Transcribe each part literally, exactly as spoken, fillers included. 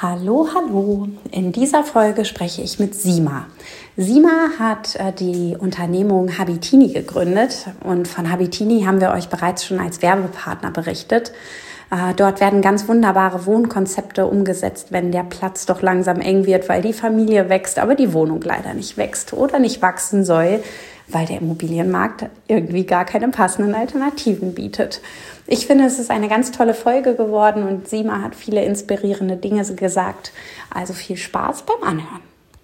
Hallo, hallo. In dieser Folge spreche ich mit Sima. Sima hat äh, die Unternehmung Habitini gegründet und von Habitini haben wir euch bereits schon als Werbepartner berichtet. Äh, dort werden ganz wunderbare Wohnkonzepte umgesetzt, wenn der Platz doch langsam eng wird, weil die Familie wächst, aber die Wohnung leider nicht wächst oder nicht wachsen soll, weil der Immobilienmarkt irgendwie gar keine passenden Alternativen bietet. Ich finde, es ist eine ganz tolle Folge geworden und Sima hat viele inspirierende Dinge gesagt. Also viel Spaß beim Anhören.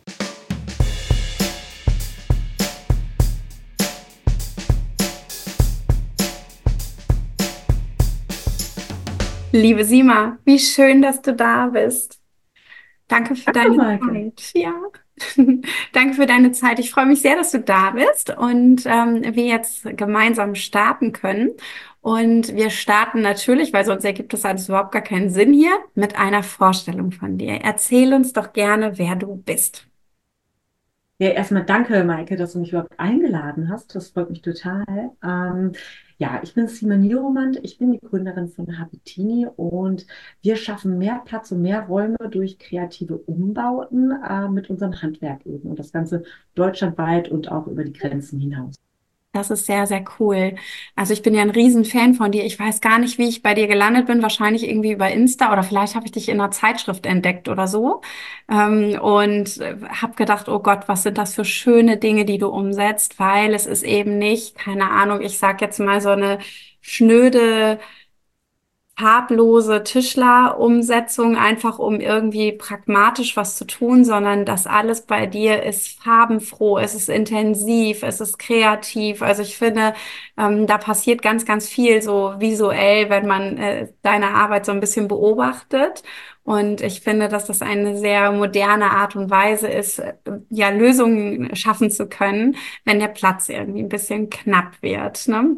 Liebe Sima, wie schön, dass du da bist. Danke für Hallo deine Maike. Zeit. Ja, danke für deine Zeit. Ich freue mich sehr, dass du da bist und ähm, wir jetzt gemeinsam starten können. Und wir starten natürlich, weil sonst ergibt das alles überhaupt gar keinen Sinn hier, mit einer Vorstellung von dir. Erzähl uns doch gerne, wer du bist. Ja, erstmal danke, Maike, dass du mich überhaupt eingeladen hast. Das freut mich total. Ähm, ja, ich bin Sima Nieromand. Ich bin die Gründerin von Habitini und wir schaffen mehr Platz und mehr Räume durch kreative Umbauten äh, mit unserem Handwerk eben und das Ganze deutschlandweit und auch über die Grenzen hinaus. Das ist sehr, sehr cool. Also ich bin ja ein Riesenfan von dir. Ich weiß gar nicht, wie ich bei dir gelandet bin. Wahrscheinlich irgendwie über Insta oder vielleicht habe ich dich in einer Zeitschrift entdeckt oder so. Ähm, und habe gedacht, oh Gott, was sind das für schöne Dinge, die du umsetzt? Weil es ist eben nicht, keine Ahnung, ich sag jetzt mal so eine schnöde farblose Tischlerumsetzung, einfach um irgendwie pragmatisch was zu tun, sondern das alles bei dir ist farbenfroh, es ist intensiv, es ist kreativ. Also ich finde, ähm, da passiert ganz, ganz viel so visuell, wenn man äh, deine Arbeit so ein bisschen beobachtet. Und ich finde, dass das eine sehr moderne Art und Weise ist, äh, ja, Lösungen schaffen zu können, wenn der Platz irgendwie ein bisschen knapp wird, ne?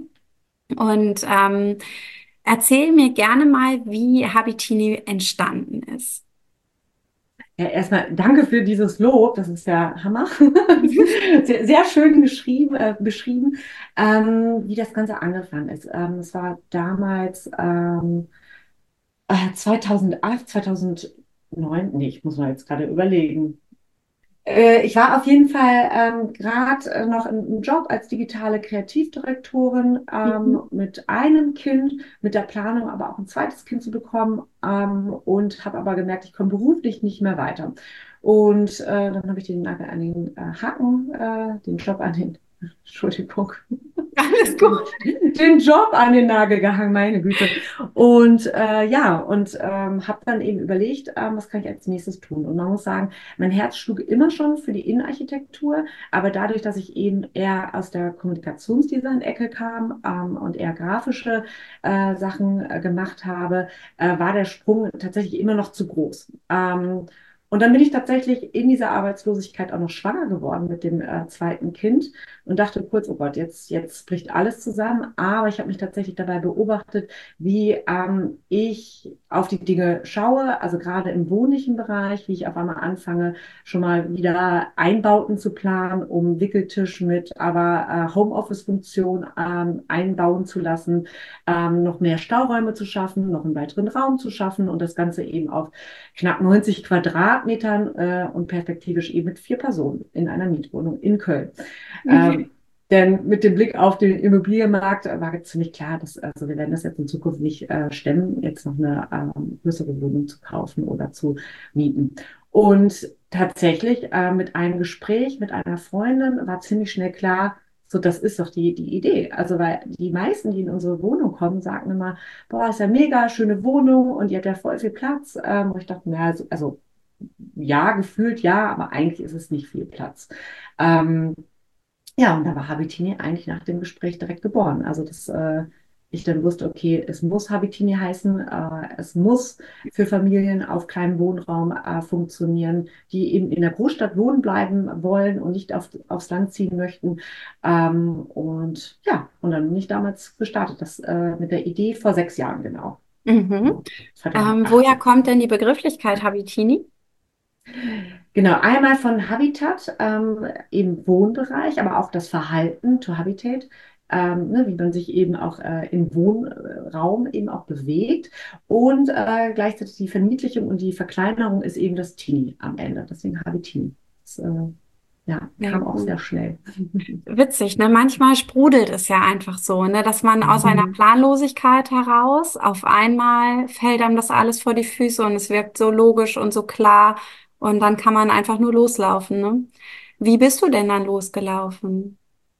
Und ähm, erzähl mir gerne mal, wie Habitini entstanden ist. Ja, erstmal danke für dieses Lob. Das ist ja Hammer. Sehr, sehr schön geschrieben, äh, beschrieben, ähm, wie das Ganze angefangen ist. Ähm, es war damals ähm, Äh, zweitausendacht, zweitausendneun, nee, ich muss mal jetzt gerade überlegen. Äh, ich war auf jeden Fall ähm, gerade äh, noch im Job als digitale Kreativdirektorin ähm, Mhm. mit einem Kind, mit der Planung aber auch ein zweites Kind zu bekommen ähm, und habe aber gemerkt, ich komme beruflich nicht mehr weiter. Und äh, dann habe ich den Nagel an den äh, Haken, äh, den Job an den, Entschuldigung, Alles den, gut. den Job an den Nagel gehangen, meine Güte. Und äh, ja, und ähm, habe dann eben überlegt, ähm, was kann ich als nächstes tun? Und man muss sagen, mein Herz schlug immer schon für die Innenarchitektur, aber dadurch, dass ich eben eher aus der Kommunikationsdesign-Ecke kam ähm, und eher grafische äh, Sachen äh, gemacht habe, äh, war der Sprung tatsächlich immer noch zu groß. Ähm, und dann bin ich tatsächlich in dieser Arbeitslosigkeit auch noch schwanger geworden mit dem äh, zweiten Kind und dachte kurz, oh Gott, jetzt, jetzt bricht alles zusammen. Aber ich habe mich tatsächlich dabei beobachtet, wie ähm, ich auf die Dinge schaue, also gerade im wohnlichen Bereich, wie ich auf einmal anfange, schon mal wieder Einbauten zu planen, um Wickeltisch mit aber äh, Homeoffice-Funktion ähm, einbauen zu lassen, ähm, noch mehr Stauräume zu schaffen, noch einen weiteren Raum zu schaffen und das Ganze eben auf knapp neunzig Quadratmetern äh, und perspektivisch eben mit vier Personen in einer Mietwohnung in Köln. Ähm, denn mit dem Blick auf den Immobilienmarkt war ziemlich klar, dass also wir werden das jetzt in Zukunft nicht äh, stemmen, jetzt noch eine ähm, größere Wohnung zu kaufen oder zu mieten. Und tatsächlich äh, mit einem Gespräch mit einer Freundin war ziemlich schnell klar, so das ist doch die, die Idee. Also weil die meisten, die in unsere Wohnung kommen, sagen immer, boah, ist ja mega, schöne Wohnung und ihr habt ja voll viel Platz. Ähm, und ich dachte, na, also, also ja, gefühlt ja, aber eigentlich ist es nicht viel Platz. Ähm, ja, und da war Habitini eigentlich nach dem Gespräch direkt geboren. Also, dass äh, ich dann wusste, okay, es muss Habitini heißen, äh, es muss für Familien auf kleinem Wohnraum äh, funktionieren, die eben in der Großstadt wohnen bleiben wollen und nicht auf, aufs Land ziehen möchten. Ähm, und ja, und dann bin ich damals gestartet, das äh, mit der Idee vor sechs Jahren genau, Mhm. Ähm, woher zweitausendachtzehn. kommt denn die Begrifflichkeit Habitini? Genau, einmal von Habitat ähm, im Wohnbereich, aber auch das Verhalten to Habitate ähm, ne, wie man sich eben auch äh, im Wohnraum eben auch bewegt. Und äh, gleichzeitig die Verniedlichung und die Verkleinerung ist eben das Teenie am Ende. Deswegen Habitini. Das äh, ja, Sehr kam auch gut. sehr schnell. Witzig, ne? Manchmal sprudelt es ja einfach so, ne? Dass man aus einer Planlosigkeit heraus auf einmal fällt einem das alles vor die Füße und es wirkt so logisch und so klar und dann kann man einfach nur loslaufen, ne? Wie bist du denn dann losgelaufen?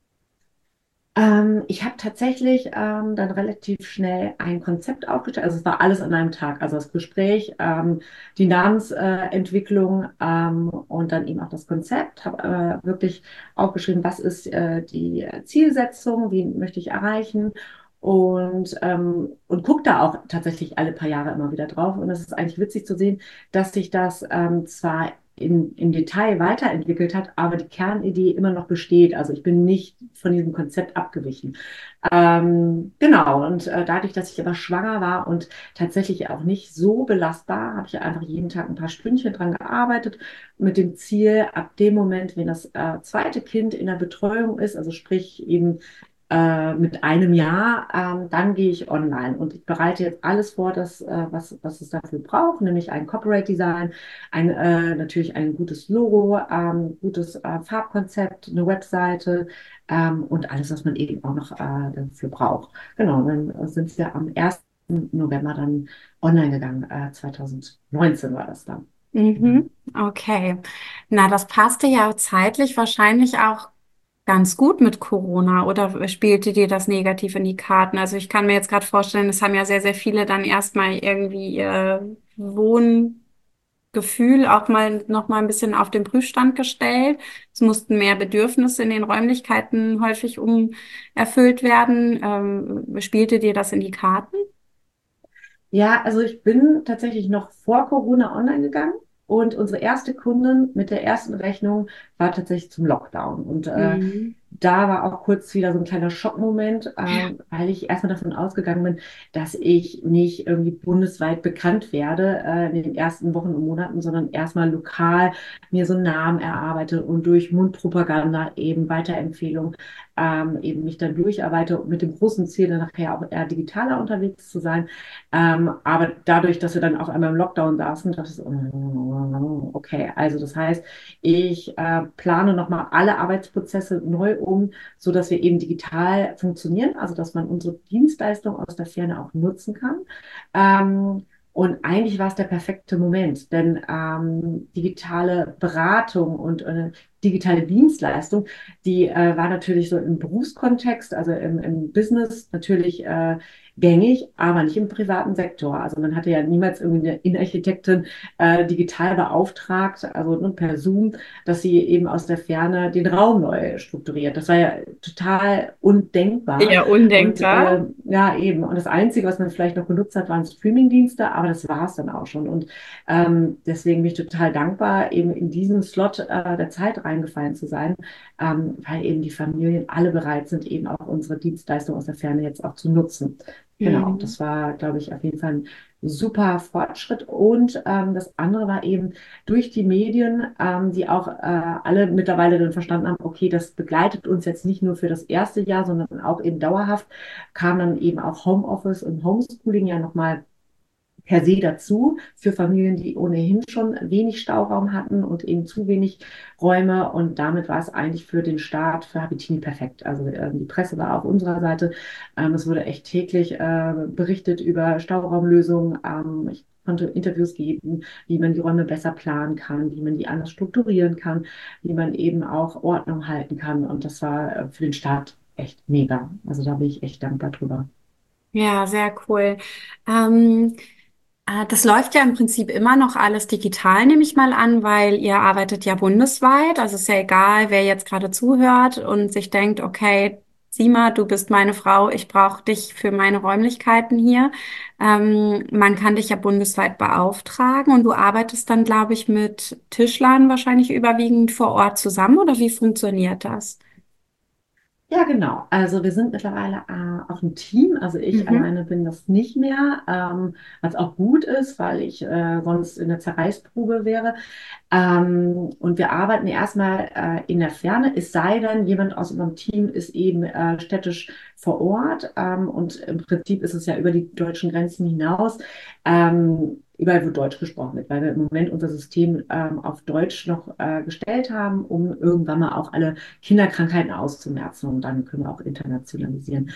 Ähm, ich habe tatsächlich ähm, dann relativ schnell ein Konzept aufgestellt. Also es war alles an einem Tag. Also das Gespräch, ähm, die Namensentwicklung ähm, und dann eben auch das Konzept. Habe äh, wirklich aufgeschrieben, was ist äh, die Zielsetzung, wen möchte ich erreichen. Und, ähm, und gucke da auch tatsächlich alle paar Jahre immer wieder drauf. Und es ist eigentlich witzig zu sehen, dass sich das ähm, zwar in, im Detail weiterentwickelt hat, aber die Kernidee immer noch besteht. Also ich bin nicht von diesem Konzept abgewichen. Ähm, genau, und äh, dadurch, dass ich aber schwanger war und tatsächlich auch nicht so belastbar, habe ich einfach jeden Tag ein paar Stündchen dran gearbeitet, mit dem Ziel, ab dem Moment, wenn das äh, zweite Kind in der Betreuung ist, also sprich eben äh, mit einem Jahr, ähm, dann gehe ich online und ich bereite jetzt alles vor, das, äh, was, was es dafür braucht, nämlich ein Corporate Design, ein, äh, natürlich ein gutes Logo, ähm, gutes äh, Farbkonzept, eine Webseite ähm, und alles, was man eben auch noch äh, dafür braucht. Genau, dann sind wir am ersten November dann online gegangen, äh, zwanzig neunzehn war das dann. Genau. Mhm. Okay. Na, das passte ja zeitlich wahrscheinlich auch ganz gut mit Corona oder spielte dir das negativ in die Karten? Also ich kann mir jetzt gerade vorstellen, es haben ja sehr, sehr viele dann erstmal irgendwie ihr Wohngefühl auch mal noch mal ein bisschen auf den Prüfstand gestellt. Es mussten mehr Bedürfnisse in den Räumlichkeiten häufig um erfüllt werden. Ähm, spielte dir das in die Karten? Ja, also ich bin tatsächlich noch vor Corona online gegangen und unsere erste Kundin mit der ersten Rechnung war tatsächlich zum Lockdown. Und äh, Mhm. da war auch kurz wieder so ein kleiner Schockmoment, ähm, weil ich erstmal davon ausgegangen bin, dass ich nicht irgendwie bundesweit bekannt werde äh, in den ersten Wochen und Monaten, sondern erstmal lokal mir so einen Namen erarbeite und durch Mundpropaganda eben Weiterempfehlung ähm, eben mich dann durcharbeite mit dem großen Ziel, dann nachher auch eher digitaler unterwegs zu sein. Ähm, aber dadurch, dass wir dann auf einmal im Lockdown saßen, dachte ich so, oh, okay, also das heißt, ich äh, plane nochmal alle Arbeitsprozesse neu um, so dass wir eben digital funktionieren, also dass man unsere Dienstleistung aus der Ferne auch nutzen kann. Ähm, und eigentlich war es der perfekte Moment, denn ähm, digitale Beratung und äh, digitale Dienstleistung, die äh, war natürlich so im Berufskontext, also im, im Business natürlich äh, gängig, aber nicht im privaten Sektor. Also man hatte ja niemals irgendwie eine Innenarchitektin äh, digital beauftragt, also nur per Zoom, dass sie eben aus der Ferne den Raum neu strukturiert. Das war ja total undenkbar. Eher Und undenkbar. äh, ja, eben. Und das Einzige, was man vielleicht noch genutzt hat, waren Streamingdienste, aber das war es dann auch schon. Und ähm, deswegen bin ich total dankbar, eben in diesen Slot äh, der Zeit reingefallen zu sein, ähm, weil eben die Familien alle bereit sind, eben auch unsere Dienstleistung aus der Ferne jetzt auch zu nutzen. Genau, Mhm. das war, glaube ich, auf jeden Fall ein super Fortschritt. Und ähm, das andere war eben durch die Medien, ähm, die auch äh, alle mittlerweile dann verstanden haben, okay, das begleitet uns jetzt nicht nur für das erste Jahr, sondern auch eben dauerhaft, kam dann eben auch Homeoffice und Homeschooling ja nochmal per se dazu für Familien, die ohnehin schon wenig Stauraum hatten und eben zu wenig Räume. Und damit war es eigentlich für den Start für Habitini perfekt. Also ähm, die Presse war auf unserer Seite. Ähm, es wurde echt täglich äh, berichtet über Stauraumlösungen. Ähm, ich konnte Interviews geben, wie man die Räume besser planen kann, wie man die anders strukturieren kann, wie man eben auch Ordnung halten kann. Und das war äh, für den Start echt mega. Also da bin ich echt dankbar drüber. Ja, sehr cool. Ähm, äh, das läuft ja im Prinzip immer noch alles digital, nehme ich mal an, weil ihr arbeitet ja bundesweit. Also ist ja egal, wer jetzt gerade zuhört und sich denkt, okay, Sima, du bist meine Frau, ich brauche dich für meine Räumlichkeiten hier. Ähm, man kann dich ja bundesweit beauftragen und du arbeitest dann, glaube ich, mit Tischlern wahrscheinlich überwiegend vor Ort zusammen, oder wie funktioniert das? Ja, genau. Also wir sind mittlerweile äh, auch ein Team. Also ich Mhm. alleine bin das nicht mehr, ähm, was auch gut ist, weil ich äh, sonst in der Zerreißprobe wäre. Ähm, und wir arbeiten erstmal äh, in der Ferne, es sei denn, jemand aus unserem Team ist eben äh, städtisch vor Ort. Ähm, und im Prinzip ist es ja über die deutschen Grenzen hinaus, ähm, überall, wo Deutsch gesprochen wird, weil wir im Moment unser System ähm, auf Deutsch noch äh, gestellt haben, um irgendwann mal auch alle Kinderkrankheiten auszumerzen. Und dann können wir auch internationalisieren.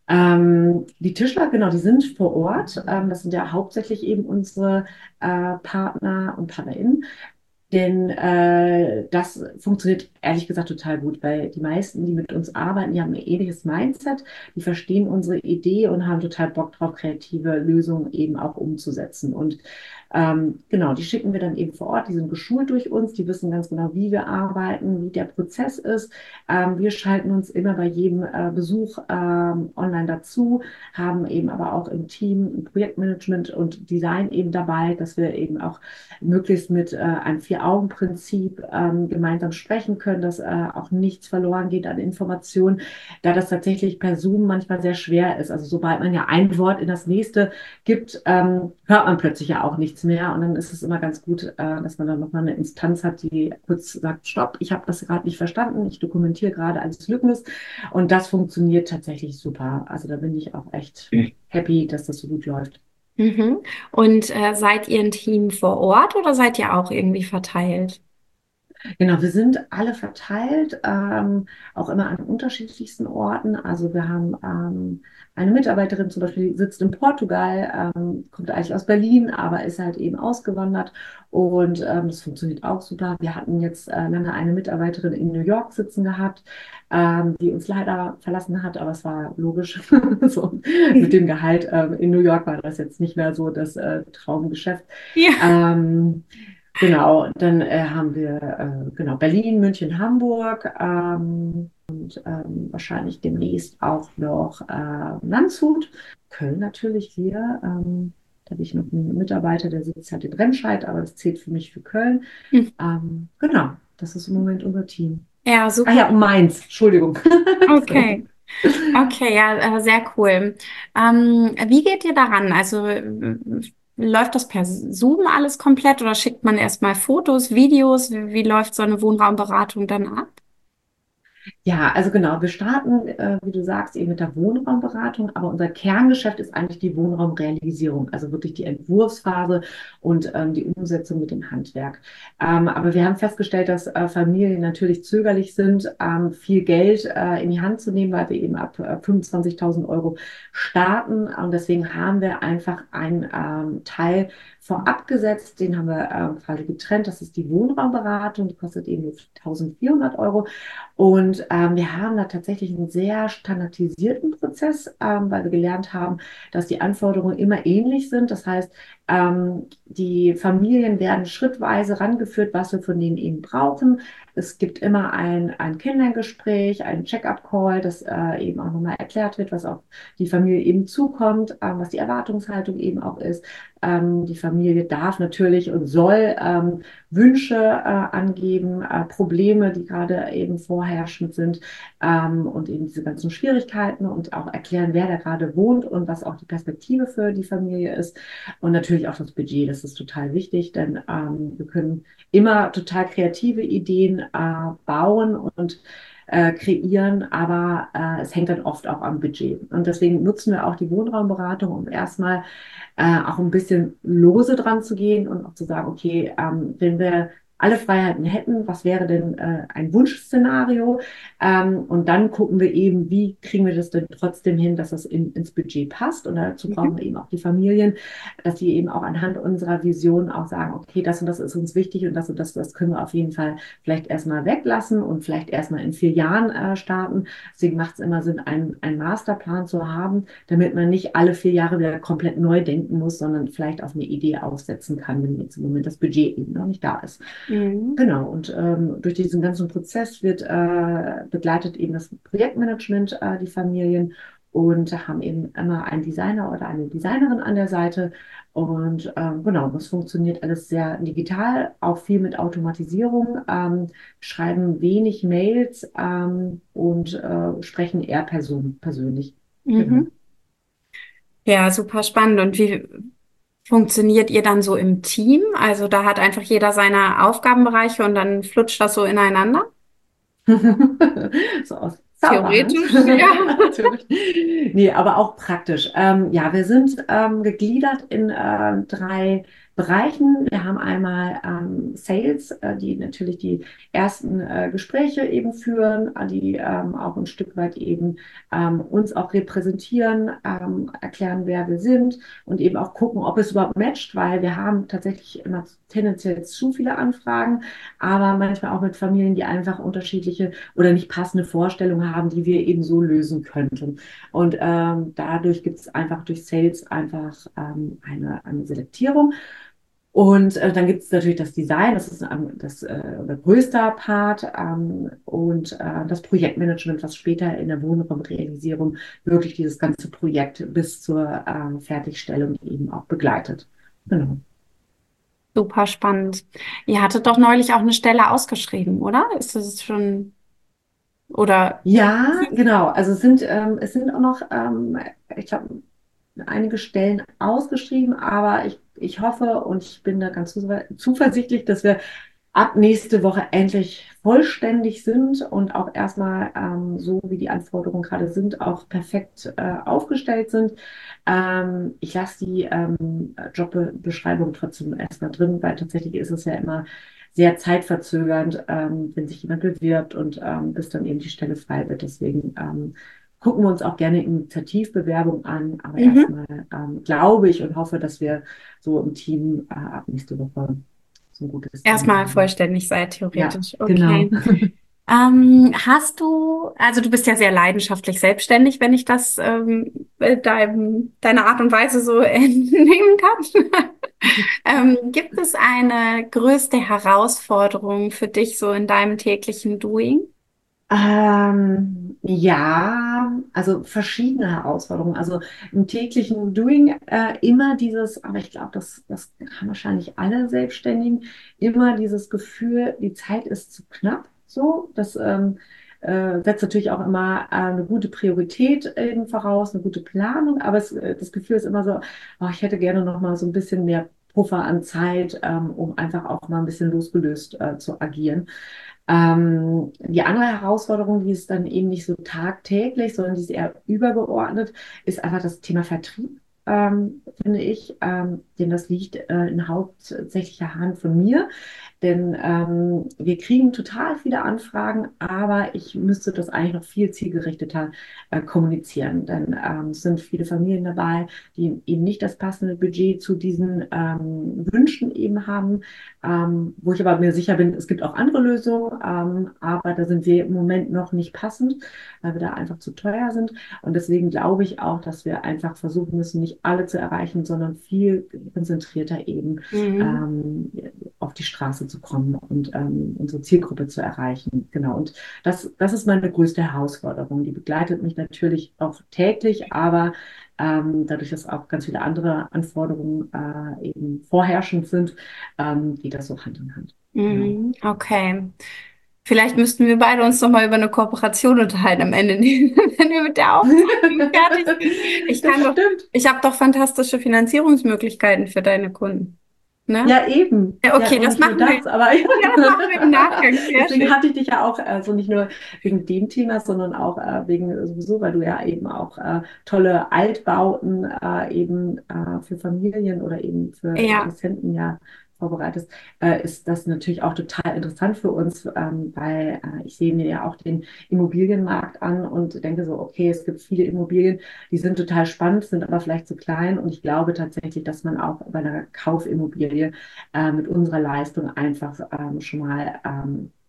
Ähm, die Tischler, genau, die sind vor Ort. Ähm, das sind ja hauptsächlich eben unsere äh, Partner und Partnerinnen. Denn äh, das funktioniert ehrlich gesagt total gut, weil die meisten, die mit uns arbeiten, die haben ein ähnliches Mindset, die verstehen unsere Idee und haben total Bock drauf, kreative Lösungen eben auch umzusetzen. Und ähm, genau, die schicken wir dann eben vor Ort, die sind geschult durch uns, die wissen ganz genau, wie wir arbeiten, wie der Prozess ist. Ähm, wir schalten uns immer bei jedem äh, Besuch ähm, online dazu, haben eben aber auch im Team ein Projektmanagement und Design eben dabei, dass wir eben auch möglichst mit äh, einem Vier-Augen-Prinzip ähm, gemeinsam sprechen können, dass äh, auch nichts verloren geht an Informationen, da das tatsächlich per Zoom manchmal sehr schwer ist. Also sobald man ja ein Wort in das nächste gibt, ähm, hört man plötzlich ja auch nichts mehr. Und dann ist es immer ganz gut, äh, dass man dann nochmal eine Instanz hat, die kurz sagt, stopp, ich habe das gerade nicht verstanden, ich dokumentiere gerade als Lückendes. Und das funktioniert tatsächlich super. Also da bin ich auch echt happy, dass das so gut läuft. Mhm. Und äh, seid ihr ein Team vor Ort oder seid ihr auch irgendwie verteilt? Genau, wir sind alle verteilt, ähm, auch immer an unterschiedlichsten Orten. Also wir haben ähm, eine Mitarbeiterin zum Beispiel, die sitzt in Portugal, ähm, kommt eigentlich aus Berlin, aber ist halt eben ausgewandert und ähm, das funktioniert auch super. Wir hatten jetzt äh, lange eine Mitarbeiterin in New York sitzen gehabt, ähm, die uns leider verlassen hat, aber es war logisch. So, mit dem Gehalt ähm, in New York war das jetzt nicht mehr so das äh, Traumgeschäft. Ja. Ähm, Genau, dann äh, haben wir äh, genau Berlin, München, Hamburg ähm, und ähm, wahrscheinlich demnächst auch noch äh, Landshut, Köln natürlich hier. Ähm, da habe ich noch einen Mitarbeiter, der sitzt halt in Remscheid, aber das zählt für mich für Köln. Ähm, genau, das ist im Moment unser Team. Ja, Ah super. ja, und Mainz, Entschuldigung. Okay. Okay, ja, äh, sehr cool. Ähm, wie geht ihr daran? Also äh, läuft das per Zoom alles komplett oder schickt man erstmal Fotos, Videos? Wie, wie läuft so eine Wohnraumberatung dann ab? Ja, also genau, wir starten, äh, wie du sagst, eben mit der Wohnraumberatung, aber unser Kerngeschäft ist eigentlich die Wohnraumrealisierung, also wirklich die Entwurfsphase und ähm, die Umsetzung mit dem Handwerk. Ähm, aber wir haben festgestellt, dass äh, Familien natürlich zögerlich sind, ähm, viel Geld äh, in die Hand zu nehmen, weil wir eben ab äh, fünfundzwanzigtausend Euro starten. Und deswegen haben wir einfach einen ähm, Teil vorab gesetzt, den haben wir äh, quasi getrennt. Das ist die Wohnraumberatung, die kostet eben nur eintausendvierhundert Euro. Und ähm, wir haben da tatsächlich einen sehr standardisierten Prozess, ähm, weil wir gelernt haben, dass die Anforderungen immer ähnlich sind. Das heißt, ähm, die Familien werden schrittweise rangeführt, was wir von denen eben brauchen. Es gibt immer ein, ein Kennenlerngespräch, ein Check-up-Call, das äh, eben auch nochmal erklärt wird, was auf die Familie eben zukommt, ähm, was die Erwartungshaltung eben auch ist. Ähm, die Familie darf natürlich und soll ähm, Wünsche äh, angeben, äh, Probleme, die gerade eben vorherrschend sind ähm, und eben diese ganzen Schwierigkeiten und auch erklären, wer da gerade wohnt und was auch die Perspektive für die Familie ist. Und natürlich auch das Budget, das ist total wichtig, denn ähm, wir können immer total kreative Ideen äh, bauen und äh, kreieren, aber äh, es hängt dann oft auch am Budget. Und deswegen nutzen wir auch die Wohnraumberatung, um erstmal äh, auch ein bisschen lose dran zu gehen und auch zu sagen, okay, ähm, wenn wir alle Freiheiten hätten, was wäre denn äh, ein Wunschszenario? Ähm, und dann gucken wir eben, wie kriegen wir das denn trotzdem hin, dass das in, ins Budget passt. Und dazu brauchen Mhm. wir eben auch die Familien, dass die eben auch anhand unserer Vision auch sagen, okay, das und das ist uns wichtig und das und das, das können wir auf jeden Fall vielleicht erstmal weglassen und vielleicht erstmal in vier Jahren äh, starten. Deswegen macht es immer Sinn, einen, einen Masterplan zu haben, damit man nicht alle vier Jahre wieder komplett neu denken muss, sondern vielleicht auf eine Idee aufsetzen kann, wenn jetzt im Moment das Budget eben noch nicht da ist. Mhm. Genau, und ähm, durch diesen ganzen Prozess wird äh, begleitet eben das Projektmanagement äh, die Familien und haben eben immer einen Designer oder eine Designerin an der Seite. Und ähm, genau, das funktioniert alles sehr digital, auch viel mit Automatisierung, ähm, schreiben wenig Mails ähm, und äh, sprechen eher person persönlich. Genau. Mhm. Ja, super spannend. Und wie funktioniert ihr dann so im Team? Also da hat einfach jeder seine Aufgabenbereiche und dann flutscht das so ineinander? So aus Zauberhand. Theoretisch, ja. Natürlich. Nee, aber auch praktisch. Ähm, ja, wir sind ähm, gegliedert in äh, drei Bereichen. Wir haben einmal ähm, Sales, äh, die natürlich die ersten äh, Gespräche eben führen, äh, die ähm, auch ein Stück weit eben ähm, uns auch repräsentieren, ähm, erklären, wer wir sind und eben auch gucken, ob es überhaupt matcht, weil wir haben tatsächlich immer tendenziell zu viele Anfragen, aber manchmal auch mit Familien, die einfach unterschiedliche oder nicht passende Vorstellungen haben, die wir eben so lösen könnten. Und ähm, dadurch gibt es einfach durch Sales einfach ähm, eine, eine Selektierung. Und äh, dann gibt es natürlich das Design, das ist ähm, das äh, der größte Part ähm, und äh, das Projektmanagement, was später in der Wohnraumrealisierung wirklich dieses ganze Projekt bis zur ähm, Fertigstellung eben auch begleitet. Genau. Super spannend. Ihr hattet doch neulich auch eine Stelle ausgeschrieben, oder? Ist das schon, oder? Ja, genau. Also es sind, ähm, es sind auch noch, ähm, ich glaube, einige Stellen ausgeschrieben, aber ich, ich hoffe und ich bin da ganz zuversichtlich, dass wir ab nächste Woche endlich vollständig sind und auch erstmal ähm, so, wie die Anforderungen gerade sind, auch perfekt äh, aufgestellt sind. Ähm, ich lasse die ähm, Jobbeschreibung trotzdem erstmal drin, weil tatsächlich ist es ja immer sehr zeitverzögernd, ähm, wenn sich jemand bewirbt und ähm, bis dann eben die Stelle frei wird. Deswegen ähm, gucken wir uns auch gerne Initiativbewerbungen an, aber Mhm. erstmal ähm, glaube ich und hoffe, dass wir so im Team äh, ab nächste Woche so ein gutes Team Erstmal haben. vollständig seid, Ja, theoretisch. genau. Okay. Ähm, hast du, also du bist ja sehr leidenschaftlich selbstständig, wenn ich das ähm, dein, deine Art und Weise so entnehmen kann. Ähm, gibt es eine größte Herausforderung für dich so in deinem täglichen Doing? Ähm, ja, also verschiedene Herausforderungen. Also im täglichen Doing äh, immer dieses, aber ich glaube, das, das haben wahrscheinlich alle Selbstständigen, immer dieses Gefühl, die Zeit ist zu knapp. So, das ähm, äh, setzt natürlich auch immer äh, eine gute Priorität eben voraus, eine gute Planung, aber es, äh, das Gefühl ist immer so, oh, ich hätte gerne noch mal so ein bisschen mehr Puffer an Zeit, ähm, um einfach auch mal ein bisschen losgelöst äh, zu agieren. Ähm, die andere Herausforderung, die ist dann eben nicht so tagtäglich, sondern die ist eher übergeordnet, ist einfach das Thema Vertrieb, ähm, finde ich. Ähm, denn das liegt äh, in hauptsächlicher Hand von mir. Denn ähm, wir kriegen total viele Anfragen, aber ich müsste das eigentlich noch viel zielgerichteter äh, kommunizieren. Denn ähm, es sind viele Familien dabei, die eben nicht das passende Budget zu diesen ähm, Wünschen eben haben, ähm, wo ich aber mir sicher bin, es gibt auch andere Lösungen, ähm, aber da sind wir im Moment noch nicht passend, weil wir da einfach zu teuer sind. Und deswegen glaube ich auch, dass wir einfach versuchen müssen, nicht alle zu erreichen, sondern viel konzentrierter eben Mhm. ähm, auf die Straße zu kommen und ähm, unsere Zielgruppe zu erreichen. Genau. Und das, das ist meine größte Herausforderung. Die begleitet mich natürlich auch täglich, aber ähm, dadurch, dass auch ganz viele andere Anforderungen äh, eben vorherrschend sind, ähm, geht das so Hand in Hand. Genau. Mhm. Okay. Vielleicht müssten wir beide uns noch mal über eine Kooperation unterhalten am Ende, wenn wir mit der Aufzeichnung fertig sind. Ich Das kann doch, stimmt. ich habe doch fantastische Finanzierungsmöglichkeiten für deine Kunden. Ne? Ja, eben. Ja, Ja, okay, und das nicht nur machen wir. das, aber Ja, das machen wir im Nachgang. Sehr deswegen schön. hatte ich dich ja auch, also nicht nur wegen dem Thema, sondern auch äh, wegen sowieso, weil du ja eben auch äh, tolle Altbauten äh, eben äh, für Familien oder eben für Ja, Interessenten ja vorbereitest, äh, ist das natürlich auch total interessant für uns, ähm, weil äh, ich sehe mir ja auch den Immobilienmarkt an und denke so, okay, es gibt viele Immobilien, die sind total spannend, sind aber vielleicht zu klein und ich glaube tatsächlich, dass man auch bei einer Kaufimmobilie äh, mit unserer Leistung einfach ähm, schon mal ähm,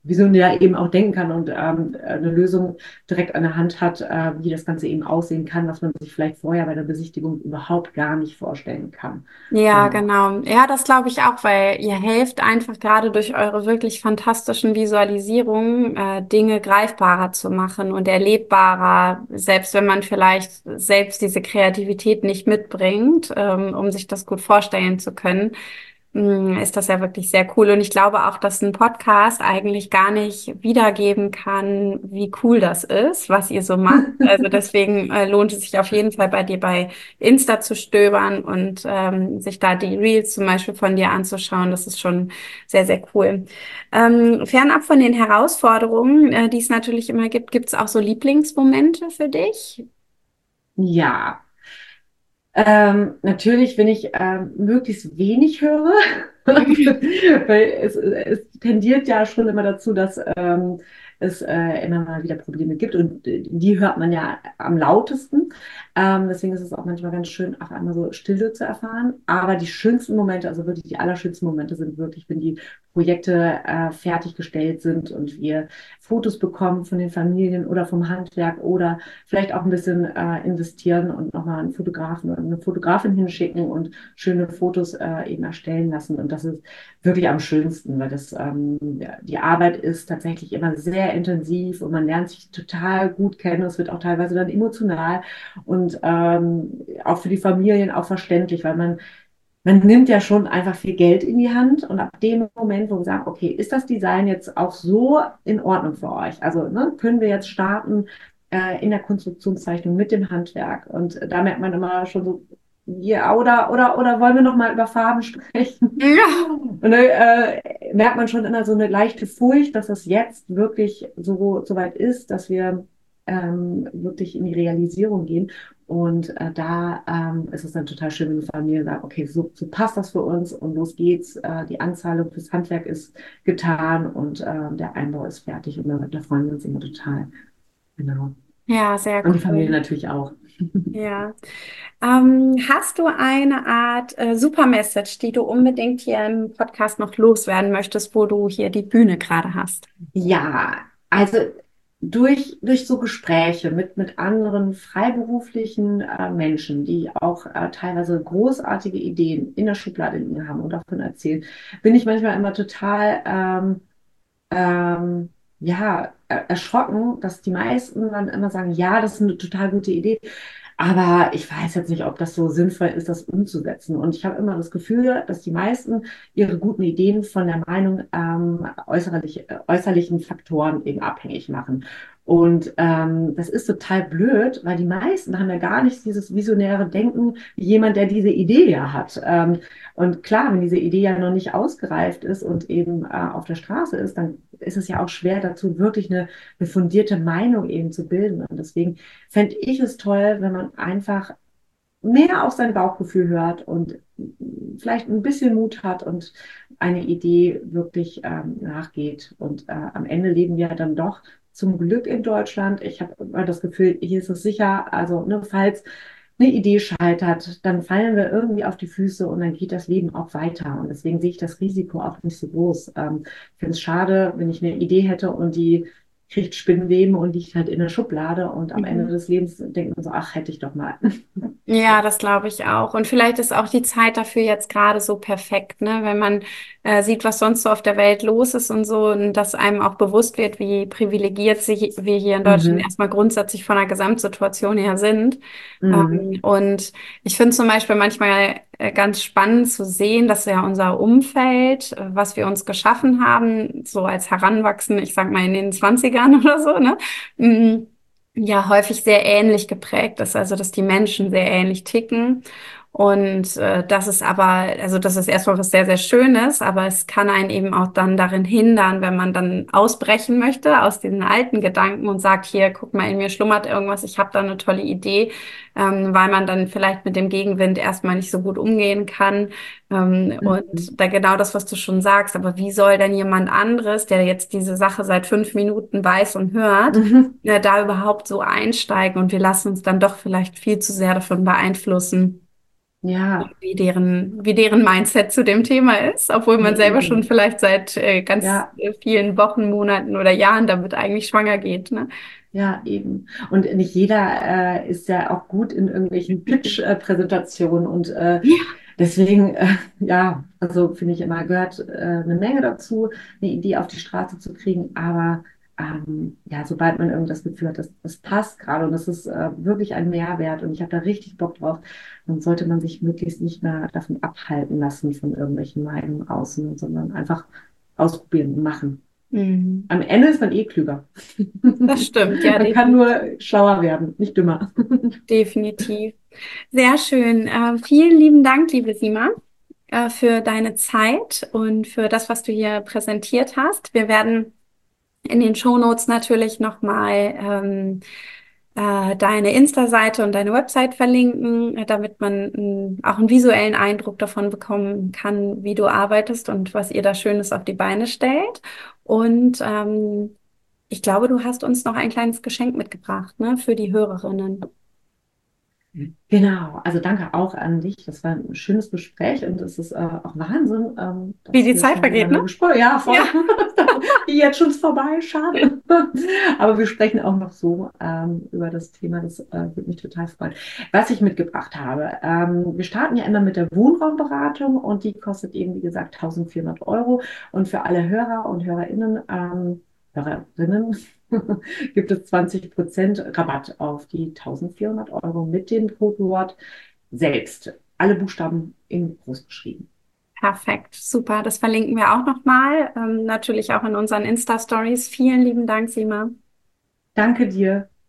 visionär eben auch denken kann und ähm, eine Lösung direkt an der Hand hat, äh, wie das Ganze eben aussehen kann, was man sich vielleicht vorher bei der Besichtigung überhaupt gar nicht vorstellen kann. Ja, Genau. genau. Ja, das glaube ich auch, weil ihr helft einfach gerade durch eure wirklich fantastischen Visualisierungen, äh, Dinge greifbarer zu machen und erlebbarer, selbst wenn man vielleicht selbst diese Kreativität nicht mitbringt, ähm, um sich das gut vorstellen zu können. Mm, ist das ja wirklich sehr cool. Und ich glaube auch, dass ein Podcast eigentlich gar nicht wiedergeben kann, wie cool das ist, was ihr so macht. Also deswegen äh, lohnt es sich auf jeden Fall bei dir bei Insta zu stöbern und ähm, sich da die Reels zum Beispiel von dir anzuschauen. Das ist schon sehr, sehr cool. Ähm, fernab von den Herausforderungen, äh, die es natürlich immer gibt, gibt es auch so Lieblingsmomente für dich? Ja, ähm, natürlich, wenn ich ähm, möglichst wenig höre, weil es, es tendiert ja schon immer dazu, dass ähm, es äh, immer mal wieder Probleme gibt und äh, die hört man ja am lautesten. Ähm, deswegen ist es auch manchmal ganz schön, auch einmal so Stille zu erfahren. Aber die schönsten Momente, also wirklich die allerschönsten Momente sind wirklich, wenn die Projekte äh, fertiggestellt sind und wir Fotos bekommen von den Familien oder vom Handwerk oder vielleicht auch ein bisschen äh, investieren und nochmal einen Fotografen oder eine Fotografin hinschicken und schöne Fotos äh, eben erstellen lassen. Und das ist wirklich am schönsten, weil das ähm, ja, die Arbeit ist tatsächlich immer sehr intensiv und man lernt sich total gut kennen. Es wird auch teilweise dann emotional und ähm, auch für die Familien auch verständlich, weil man man nimmt ja schon einfach viel Geld in die Hand und ab dem Moment, wo wir sagen, okay, ist das Design jetzt auch so in Ordnung für euch? Also ne, können wir jetzt starten äh, in der Konstruktionszeichnung mit dem Handwerk? Und da merkt man immer schon so, ja, oder, oder, oder wollen wir noch mal über Farben sprechen? Ja. Und dann äh, merkt man schon immer so eine leichte Furcht, dass es jetzt wirklich so, so weit ist, dass wir ähm, wirklich in die Realisierung gehen. Und äh, da ähm, ist es dann total schön, wenn die Familie sagt, okay, so, so passt das für uns und los geht's. Äh, die Anzahlung fürs Handwerk ist getan und äh, der Einbau ist fertig und da, da freuen wir uns immer total. Genau. Ja, sehr Und die Familie cool. natürlich auch. Ja. Ähm, hast du eine Art äh, Super-Message, die du unbedingt hier im Podcast noch loswerden möchtest, wo du hier die Bühne gerade hast? Ja, also durch, durch so Gespräche mit, mit anderen freiberuflichen äh, Menschen, die auch äh, teilweise großartige Ideen in der Schublade liegen haben und davon erzählen, bin ich manchmal immer total ähm, ähm, ja, er- erschrocken, dass die meisten dann immer sagen, ja, das ist eine total gute Idee. Aber ich weiß jetzt nicht, ob das so sinnvoll ist, das umzusetzen. Und ich habe immer das Gefühl, dass die meisten ihre guten Ideen von der Meinung ähm, äußerlich, äh, äußerlichen Faktoren eben abhängig machen. Und ähm, das ist total blöd, weil die meisten haben ja gar nicht dieses visionäre Denken wie jemand, der diese Idee ja hat. Ähm, und klar, wenn diese Idee ja noch nicht ausgereift ist und eben äh, auf der Straße ist, dann ist es ja auch schwer dazu, wirklich eine, eine fundierte Meinung eben zu bilden. Und deswegen fände ich es toll, wenn man einfach mehr auf sein Bauchgefühl hört und vielleicht ein bisschen Mut hat und eine Idee wirklich ähm, nachgeht. Und äh, am Ende leben wir dann doch zum Glück in Deutschland. Ich habe immer das Gefühl, hier ist es sicher. Also, ne, falls eine Idee scheitert, dann fallen wir irgendwie auf die Füße und dann geht das Leben auch weiter. Und deswegen sehe ich das Risiko auch nicht so groß. Ähm, ich finde es schade, wenn ich eine Idee hätte und die kriegt Spinnweben und liegt halt in der Schublade und am Ende Mhm. des Lebens denkt man so, ach, hätte ich doch mal. Ja, das glaube ich auch. Und vielleicht ist auch die Zeit dafür jetzt gerade so perfekt, ne? Wenn man äh, sieht, was sonst so auf der Welt los ist und so, und dass einem auch bewusst wird, wie privilegiert sich wir hier in Deutschland Mhm. erstmal grundsätzlich von der Gesamtsituation her sind. Mhm. Ähm, und ich finde zum Beispiel manchmal äh, ganz spannend zu sehen, dass ja unser Umfeld, äh, was wir uns geschaffen haben, so als Heranwachsende, ich sag mal in den Zwanzigern oder so, ne? Mm, ja häufig sehr ähnlich geprägt ist, also dass die Menschen sehr ähnlich ticken. Und äh, das ist aber, also das ist erstmal was sehr, sehr Schönes, aber es kann einen eben auch dann darin hindern, wenn man dann ausbrechen möchte aus diesen alten Gedanken und sagt, hier, guck mal, in mir schlummert irgendwas, ich habe da eine tolle Idee, ähm, weil man dann vielleicht mit dem Gegenwind erstmal nicht so gut umgehen kann. Ähm, Mhm. und da genau das, was du schon sagst, aber wie soll denn jemand anderes, der jetzt diese Sache seit fünf Minuten weiß und hört, Mhm. ja, da überhaupt so einsteigen und wir lassen uns dann doch vielleicht viel zu sehr davon beeinflussen. Ja, wie deren, wie deren Mindset zu dem Thema ist, obwohl man nee, selber schon eben. vielleicht seit äh, ganz Ja, äh, vielen Wochen, Monaten oder Jahren damit eigentlich schwanger geht, ne? ja, eben. Und nicht jeder äh, ist ja auch gut in irgendwelchen Pitch-Präsentationen und äh, Ja. deswegen, äh, ja, also finde ich immer, gehört äh, eine Menge dazu, eine Idee auf die Straße zu kriegen, aber ähm, ja, sobald man irgendwas Gefühl hat, das, das passt gerade und das ist äh, wirklich ein Mehrwert und ich habe da richtig Bock drauf, dann sollte man sich möglichst nicht mehr davon abhalten lassen von irgendwelchen Meinungen außen, sondern einfach ausprobieren und machen. Mhm. Am Ende ist man eh klüger. Das stimmt, ja, Man kann definitiv. nur schlauer werden, nicht dümmer. Definitiv. Sehr schön. Äh, vielen lieben Dank, liebe Sima, äh, für deine Zeit und für das, was du hier präsentiert hast. Wir werden in den Shownotes natürlich nochmal ähm, äh, deine Insta-Seite und deine Website verlinken, äh, damit man ähm, auch einen visuellen Eindruck davon bekommen kann, wie du arbeitest und was ihr da Schönes auf die Beine stellt. Und ähm, ich glaube, du hast uns noch ein kleines Geschenk mitgebracht, ne, für die Hörerinnen. Genau, also danke auch an dich. Das war ein schönes Gespräch und es ist äh, auch Wahnsinn, ähm, Wie dass die wir Zeit schon so vergeht, lange ne? gesprochen haben. Ja, Ja. voll. Die jetzt schon ist vorbei, schade. Aber wir sprechen auch noch so ähm, über das Thema. Das äh, würde mich total freuen. Was ich mitgebracht habe, ähm, wir starten ja immer mit der Wohnraumberatung und die kostet eben, wie gesagt, eintausendvierhundert Euro. Und für alle Hörer und Hörerinnen, ähm, Hörerinnen gibt es zwanzig Prozent Rabatt auf die eintausendvierhundert Euro mit dem Codewort selbst. Alle Buchstaben in groß geschrieben. Perfekt, super. Das verlinken wir auch nochmal, ähm, natürlich auch in unseren Insta-Stories. Vielen lieben Dank, Sima. Danke dir.